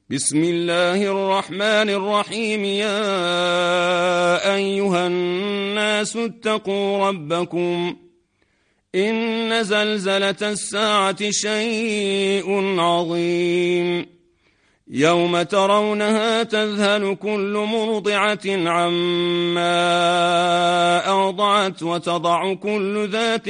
بسم الله الرحمن الرحيم. يا أيها الناس اتقوا ربكم إن زلزلة الساعة شيء عظيم يوم ترونها تذهل كل مرضعة عما أرضعت وتضع كل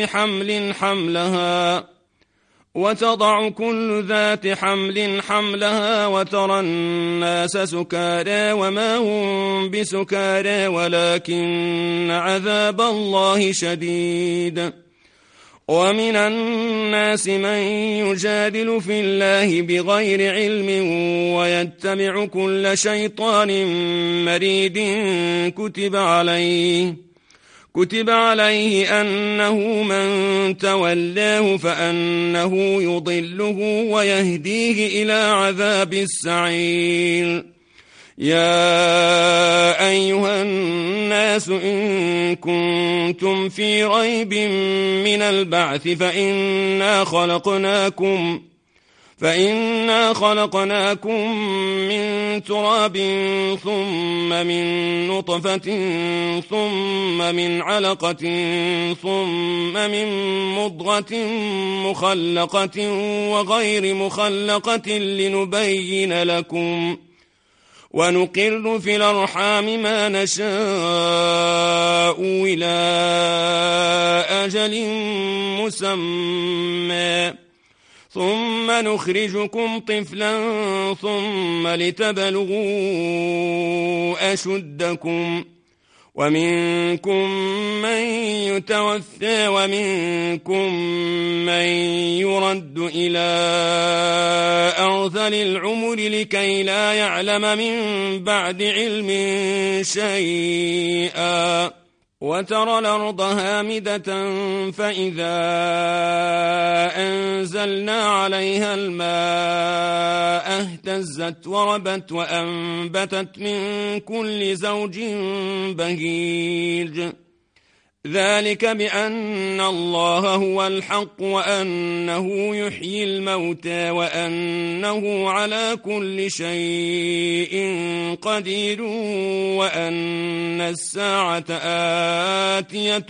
ذات حمل حملها وترى الناس سكارى وما هم بسكارى ولكن عذاب الله شديد. ومن الناس من يجادل في الله بغير علم ويتبع كل شيطان مريد كتب عليه أنه من تولاه فأنه يضله ويهديه إلى عذاب السعير. يا أيها الناس إن كنتم في ريب من البعث فإنا خلقناكم من تراب ثم من نطفة ثم من علقة ثم من مضغة مخلقة وغير مخلقة لنبين لكم ونقر في الأرحام ما نشاء إلى أجل مسمى ثم نخرجكم طفلا ثم لتبلغوا أشدكم ومنكم من يتوفى ومنكم من يرد إلى أرذل العمر لكي لا يعلم من بعد علم شيئا. وترى الأرض هامدة فإذا أنزلنا عليها الماء اهتزت وربت وأنبتت من كل زوج بهيج. ذلك بأن الله هو الحق وأنه يحيي الموتى وأنه على كل شيء قدير وأن الساعة آتية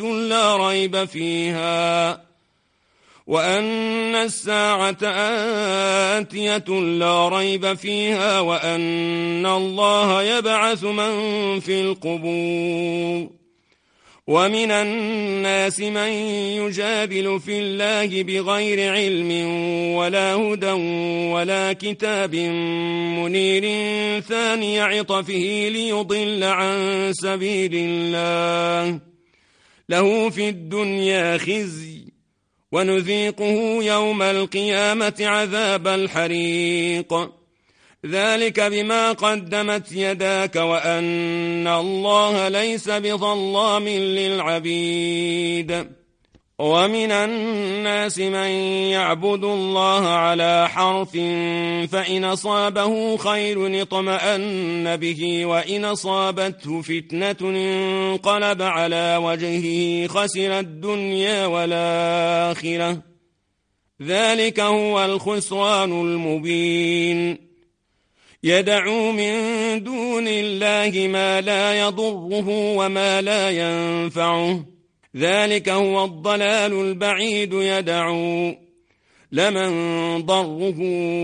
لا ريب فيها وأن الله يبعث من في القبور. ومن الناس من يجادل في الله بغير علم ولا هدى ولا كتاب منير ثاني عطفه ليضل عن سبيل الله له في الدنيا خزي ونذيقه يوم القيامة عذاب الحريق. ذلك بما قدمت يداك وأن الله ليس بظلام للعبيد. ومن الناس من يعبد الله على حرف فإن أصابه خير اطمأن به وإن أصابته فتنة انقلب على وجهه خسر الدنيا والآخرة. ذلك هو الخسران المبين. يدعو من دون الله ما لا يضره وما لا ينفعه ذلك هو الضلال البعيد. يدعو لمن ضره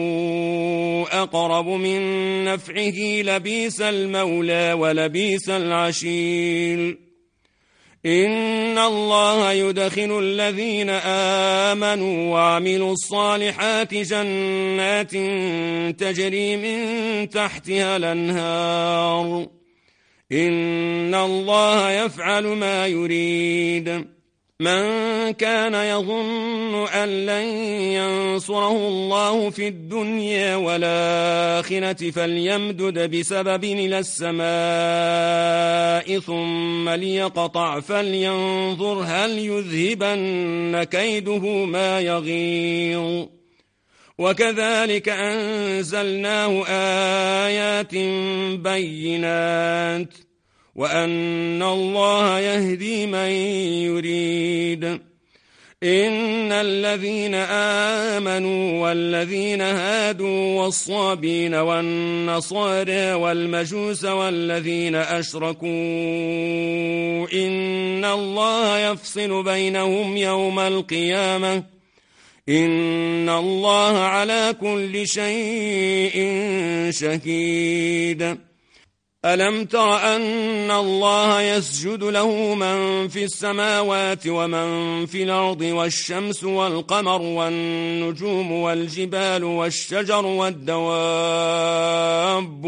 أقرب من نفعه لبيس المولى ولبيس العشير. إن الله يدخل الذين آمنوا وعملوا الصالحات جنات تجري من تحتها الأنهار. إن الله يفعل ما يريد. من كان يظن أن لن ينصره الله في الدنيا والآخرة فليمدد بسبب إلى السماء ثم ليقطع فلينظر هل يذهبن كيده ما يغيظ. وكذلك أنزلناه آيات بينات وأن الله يهدي من يريد. إن الذين آمنوا والذين هادوا والصابين والنصارى والمجوس والذين أشركوا إن الله يفصل بينهم يوم القيامة إن الله على كل شيء شهيد. ألم تر أن الله يسجد له من في السماوات ومن في الأرض والشمس والقمر والنجوم والجبال والشجر والدواب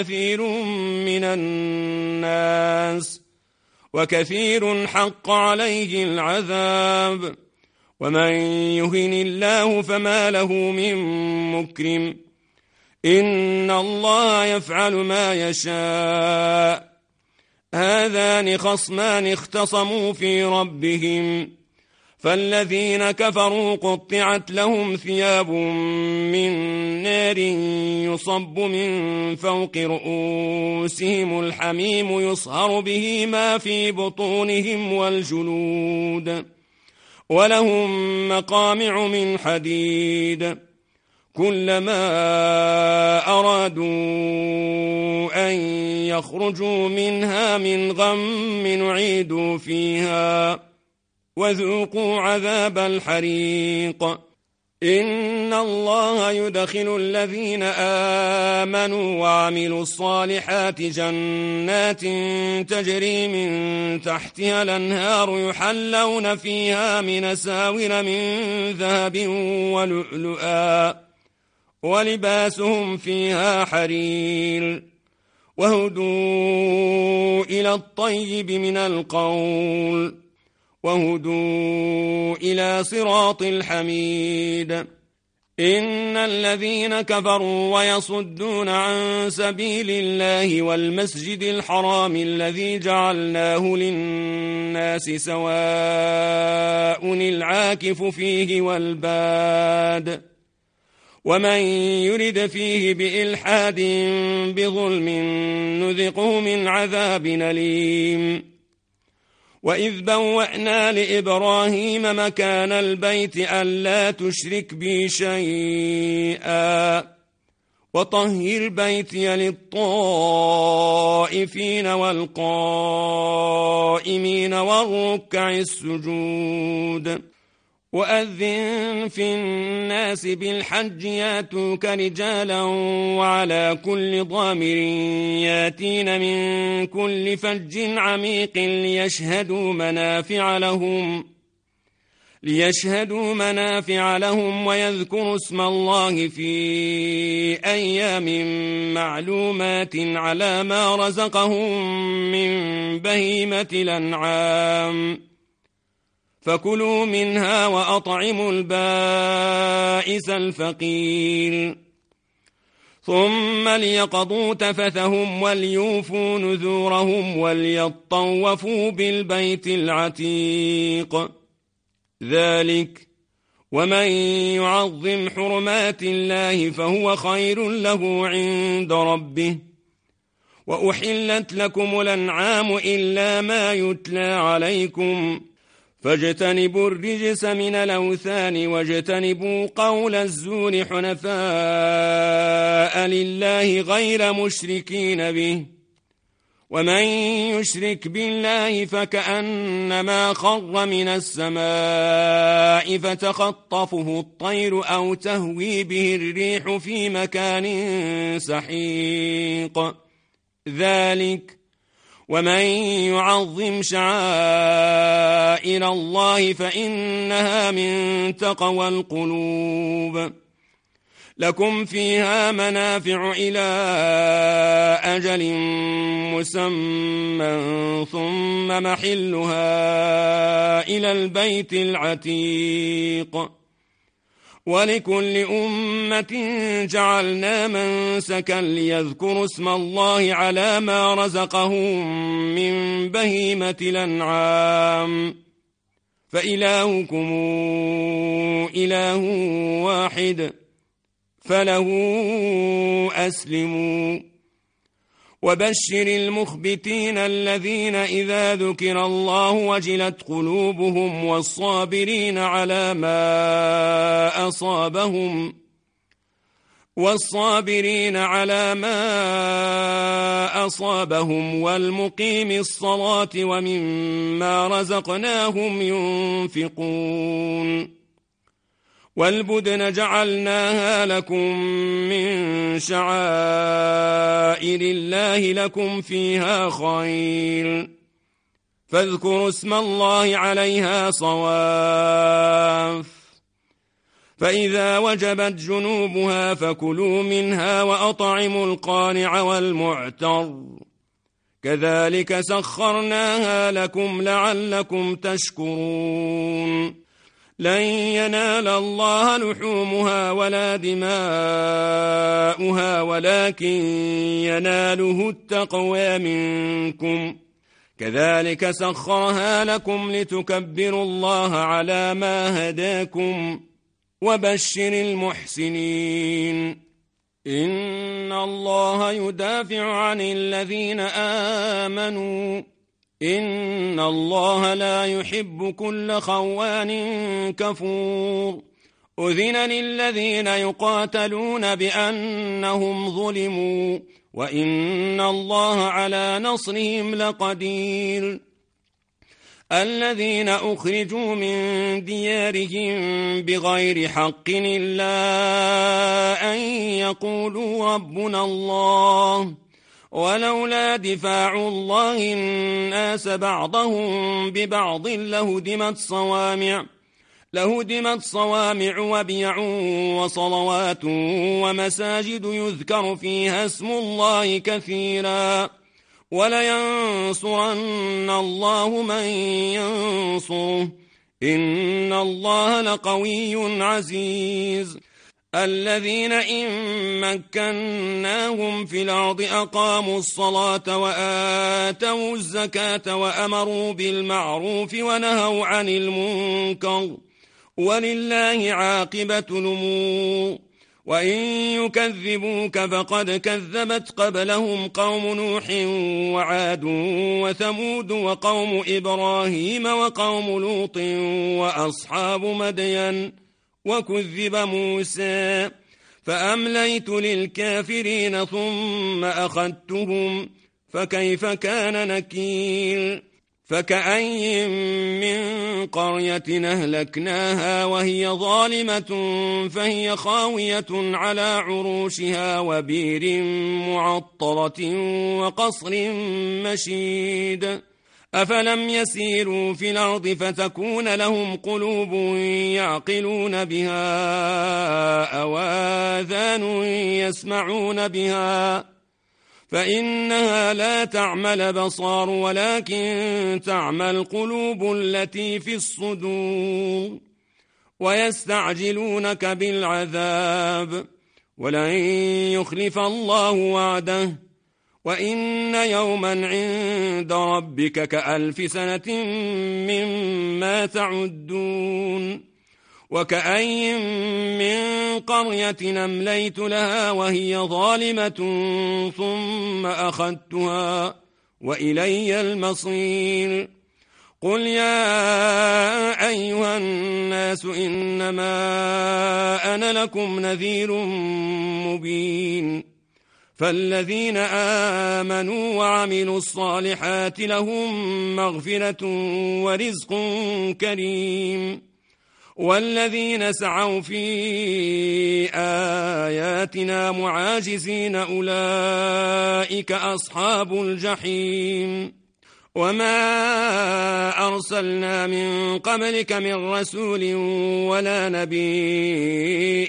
وكثير حق عليه العذاب ومن يهن الله فما له من مكرم إن الله يفعل ما يشاء. هذان خصمان اختصموا في ربهم فالذين كفروا قطعت لهم ثياب من نار يصب من فوق رؤوسهم الحميم يصهر به ما في بطونهم والجلود ولهم مقامع من حديد كلما أرادوا أن يخرجوا منها من غم نعيدوا فيها وذوقوا عذاب الحريق. إن الله يدخل الذين آمنوا وعملوا الصالحات جنات تجري من تحتها الأنهار يحلون فيها من أساور من ذهب ولؤلؤا ولباسهم فيها حرير وهدوا إلى الطيب من القول وهدوا إلى صراط الحميد. إن الذين كفروا ويصدون عن سبيل الله والمسجد الحرام الذي جعلناه للناس سواء العاكف فيه والباد ومن يرد فيه بإلحاد بظلم نذقه من عذاب أليم. وإذ بوأنا لإبراهيم مكان البيت ألا تشرك بي شيئا وطهر بيتي للطائفين والقائمين والركع السجود. وأذن في الناس بالحج ياتوك رجالا وعلى كل ضامر ياتين من كل فج عميق ليشهدوا منافع لهم ويذكروا اسم الله في أيام معلومات على ما رزقهم من بهيمة الأنعام فكلوا منها وأطعموا البائس الفقير ثم ليقضوا تفثهم وليوفوا نذورهم وليطوفوا بالبيت العتيق. ذلك ومن يعظم حرمات الله فهو خير له عند ربه. وأحلت لكم الأنعام إلا ما يتلى عليكم فاجتنبوا الرجس من الأوثان واجتنبوا قول الزور حنفاء لله غير مشركين به ومن يشرك بالله فكأنما خر من السماء فتخطفه الطير أو تهوي به الريح في مكان سحيق. ذلك ومن يعظم شعائر الله فإنها من تقوى القلوب. لكم فيها منافع إلى أجل مسمى ثم محلها إلى البيت العتيق. ولكل أمة جعلنا منسكا ليذكروا اسم الله على ما رزقهم من بهيمة الأنعام فإلهكم إله واحد فله أسلموا. وبشر المخبتين الذين إذا ذكر الله وجلت قلوبهم والصابرين على ما أصابهم والمقيم الصلاة ومما رزقناهم ينفقون والبدن جعلناها لكم من شعائر الله لكم فيها خير فاذكروا اسم الله عليها صواف فإذا وجبت جنوبها فكلوا منها وأطعموا القانع والمعتر كذلك سخرناها لكم لعلكم تشكرون لن ينال الله لحومها ولا دماؤها ولكن يناله التقوى منكم كذلك سخرها لكم لتكبروا الله على ما هداكم وبشر المحسنين إن الله يدافع عن الذين آمنوا إن الله لا يحب كل خوان كفور أذن للذين يقاتلون بأنهم ظلموا وإن الله على نصرهم لقدير الذين أخرجوا من ديارهم بغير حق إلا أن يقولوا ربنا الله ولولا دفاع الله الناس بعضهم ببعض لهدمت صوامع وبيع وصلوات ومساجد يذكر فيها اسم الله كثيرا ولينصرن الله من ينصره إن الله لقوي عزيز الذين إن مكناهم في الأرض أقاموا الصلاة وآتوا الزكاة وأمروا بالمعروف ونهوا عن المنكر ولله عاقبة الأمور وإن يكذبوك فقد كذبت قبلهم قوم نوح وعاد وثمود وقوم إبراهيم وقوم لوط وأصحاب مدين وكذب موسى فأمليت للكافرين ثم أخذتهم فكيف كان نكير فكأي من قرية أهلكناها وهي ظالمة فهي خاوية على عروشها وبير معطلة وقصر مشيد أفلم يسيروا في الأرض فتكون لهم قلوب يعقلون بها أو آذان يسمعون بها فإنها لا تعمى الأبصار ولكن تعمى القلوب التي في الصدور ويستعجلونك بالعذاب ولن يخلف الله وعده وإن يوما عند ربك كألف سنة مما تعدون وكأي من قرية أمليت لها وهي ظالمة ثم أخذتها وإلي المصير قل يا أيها الناس إنما أنا لكم نذير مبين فالذين آمنوا وعملوا الصالحات لهم مغفرة ورزق كريم والذين سعوا في آياتنا معاجزين أولئك أصحاب الجحيم وما أرسلنا من قبلك من رسول ولا نبي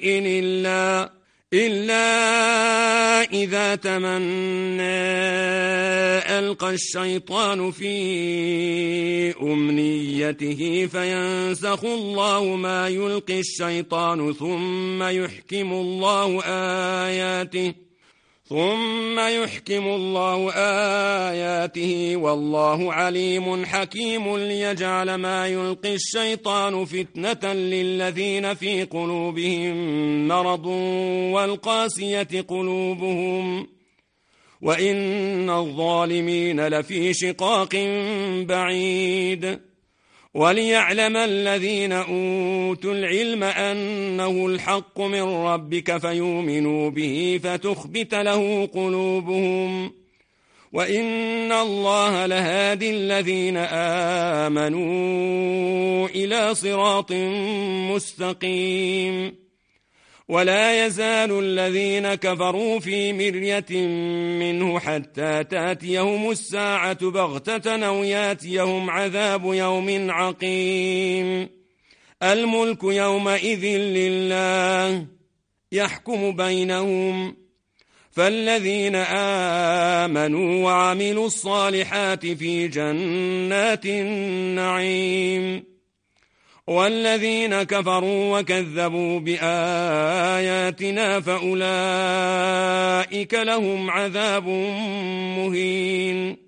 إلا إذا تمنى ألقى الشيطان في أمنيته فينسخ الله ما يلقي الشيطان ثم يحكم الله آياته والله عليم حكيم ليجعل ما يلقي الشيطان فتنة للذين في قلوبهم مرض والقاسية قلوبهم وإن الظالمين لفي شقاق بعيد. وليعلم الذين أوتوا العلم أنه الحق من ربك فيؤمنوا به فتخبت له قلوبهم، وإن الله لهادي الذين آمنوا إلى صراط مستقيم. ولا يزال الذين كفروا في مرية منه حتى تأتيهم الساعة بغتة أو يأتيهم عذاب يوم عقيم. الملك يومئذ لله يحكم بينهم، فالذين آمنوا وعملوا الصالحات في جنات النعيم، والذين كفروا وكذبوا بآياتنا فأولئك لهم عذاب مهين.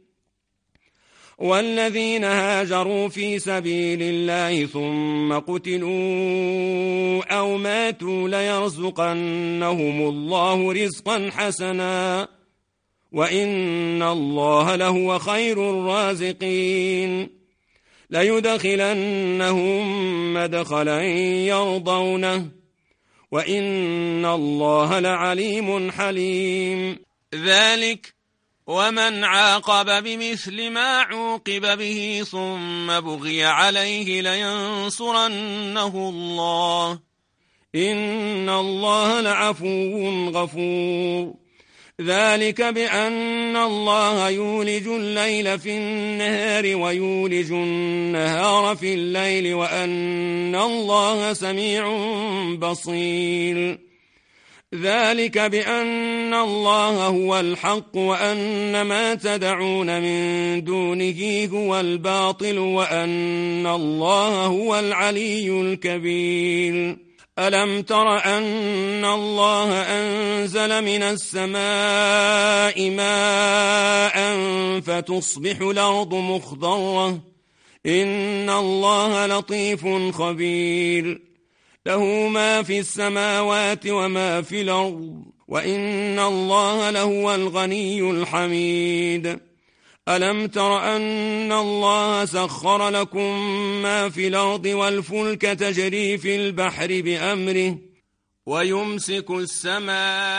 والذين هاجروا في سبيل الله ثم قتلوا أو ماتوا ليرزقنهم الله رزقا حسنا، وإن الله لهو خير الرازقين. ليدخلنهم مدخلا يرضونه، وإن الله لعليم حليم. ذلك ومن عاقب بمثل ما عوقب به ثم بغي عليه لينصرنه الله، إن الله لعفو غفور. ذلك بأن الله يولج الليل في النهار ويولج النهار في الليل، وأن الله سميع بصير. ذلك بأن الله هو الحق وأن ما تدعون من دونه هو الباطل، وأن الله هو العلي الكبير. ألم تر أن الله أنزل من السماء ماء فتصبح الأرض مخضرة؟ إن الله لطيف خبير، له ما في السماوات وما في الأرض، وإن الله لهو الغني الحميد. ألم تر أن الله سخر لكم ما في الأرض والفلك تجري في البحر بأمره، ويمسك السماء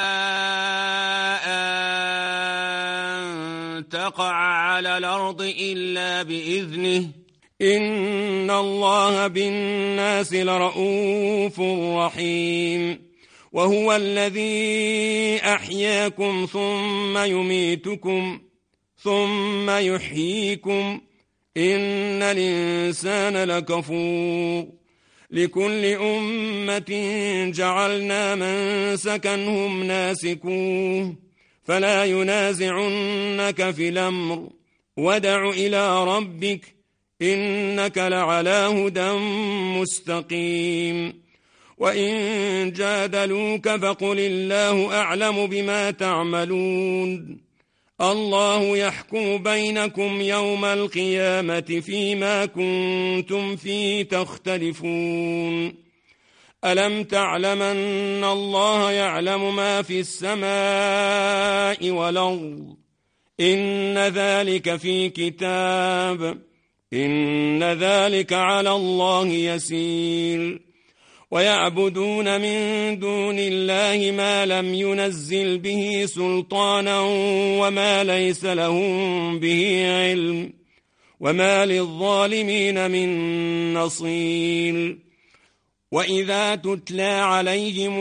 أن تقع على الأرض إلا بإذنه، إن الله بالناس لرؤوف رحيم. وهو الذي أحياكم ثم يميتكم ثم يحييكم، إن الإنسان لكفور. لكل أمة جعلنا منسكا هم ناسكوه، فلا ينازعنك في الأمر، وادع إلى ربك إنك لعلى هدى مستقيم. وإن جادلوك فقل الله أعلم بما تعملون، الله يحكم بينكم يوم القيامة فيما كنتم فيه تختلفون. ألم تعلم أن الله يعلم ما في السماء والأرض؟ إن ذلك في كتاب، إن ذلك على الله يسير. ويعبدون من دون الله ما لم ينزل به سلطانا وما ليس لهم به علم، وما للظالمين من نصير. وإذا تتلى عليهم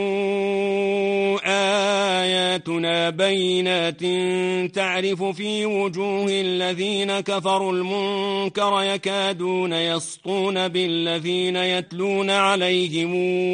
آياتنا بينات تعرف في وجوه الذين كفروا المنكر يكادون يسطون بالذين يتلون عليهم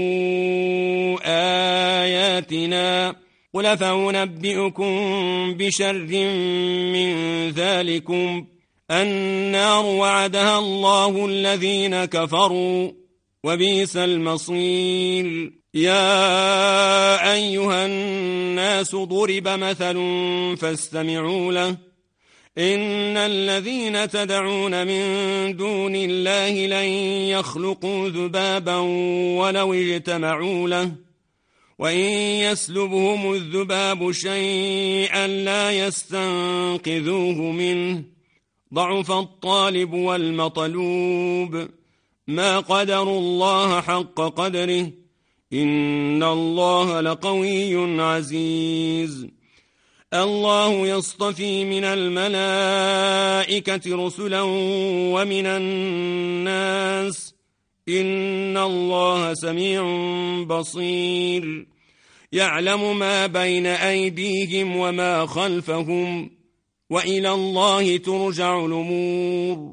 آياتنا. قل فأنبئكم بشر من ذلكم النار وعدها الله الذين كفروا وبئس المصير. يا أيها الناس ضرب مثل فاستمعوا له، إن الذين تدعون من دون الله لن يخلقوا ذبابا ولو اجتمعوا له، وإن يسلبهم الذباب شيئا لا يستنقذوه منه ضعف الطالب والمطلوب ما قدروا الله حق قدره إن الله لقوي عزيز الله يصطفي من الملائكة رسلا ومن الناس إن الله سميع بصير يعلم ما بين أيديهم وما خلفهم وإلى الله ترجع الأمور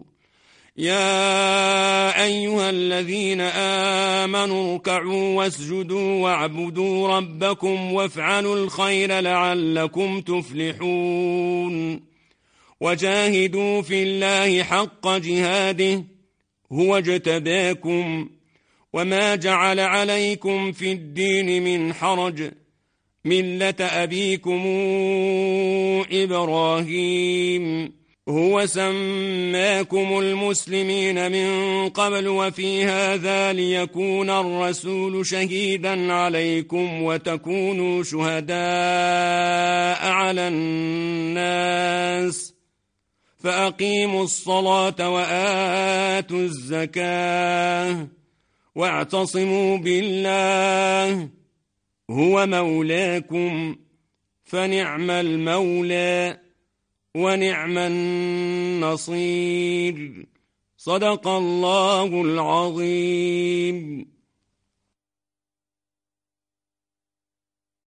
يا أيها الذين آمنوا اركعوا واسجدوا واعبدوا ربكم وافعلوا الخير لعلكم تفلحون وجاهدوا في الله حق جهاده هو اجتباكم وما جعل عليكم في الدين من حرج ملة أبيكم إبراهيم هو سماكم المسلمين من قبل وفي هذا ليكون الرسول شهيدا عليكم وتكونوا شهداء على الناس فأقيموا الصلاة وآتوا الزكاة واعتصموا بالله هو مولاكم فنعم المولى ونعم النصير صدق الله العظيم.